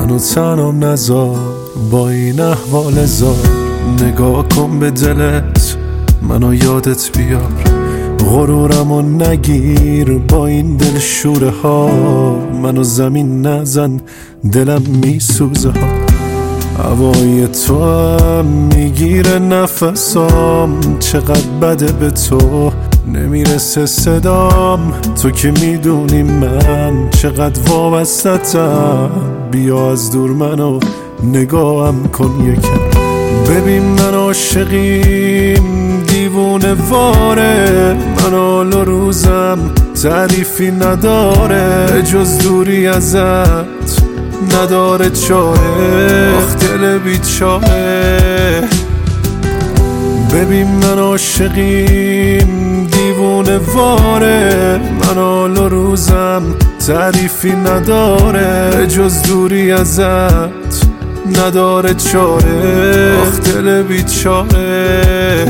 منو تنام نذار با این احوال زار، نگاه کن به دلت منو یادت بیار، غرورمو نگیر با این دل شوره ها، منو زمین نزن دلم میسوزه ها، هوای تو هم میگیره نفسام، چقدر بده به تو نمیرسه صدام، تو که میدونی من چقدر وابستتم، بیا از دور منو نگاهم کن یکم، ببین من عاشقیم دیوونه واره، من حال و روزم تعریفی نداره، جز دوری ازت نداره چاره، آخ دل بیچاره، ببین من عاشقیم دیوونه واره، من حال و روزم تعریفی نداره، جز دوری ازت نداره چاره، آخ دل بیچاره.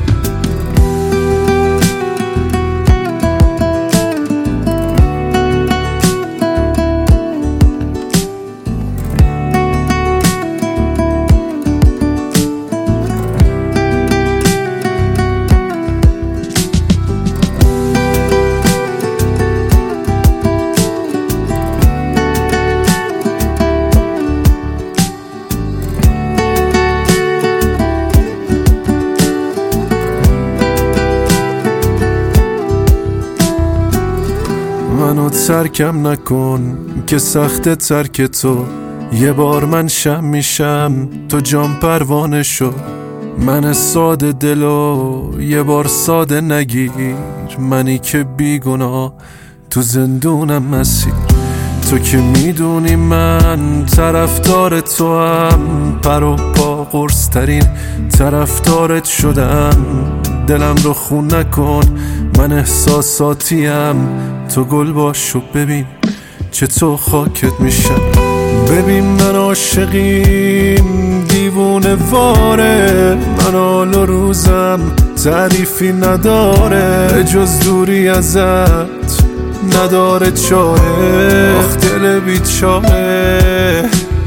منو ترکم نکن که سخت ترک تو، یه بار من شم میشم تو جام پروانه شو، من ساده دلو یه بار ساده نگیر، منی که بیگناه تو زندونم مسیر، تو که میدونی من طرفدار تو هم، پر و پا قرص ترین طرفدارت شدم، دلم رو خون نکن من احساساتیم، تو گل باش و ببین چطور خاکت میشم، ببین من عاشقیم دیوونه واره، من حال و روزم تعریفی نداره، جز دوری ازت نداره چاره، آخ دل بیچاره،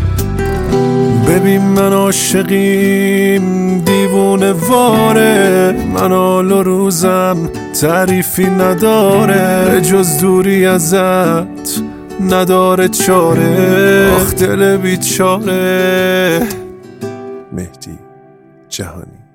ببین من عاشقیم دیوونه واره، من حال و روزم تعریفی نداره، جز دوری ازت نداره چاره، آخ دل بیچاره. مهدی جهانی.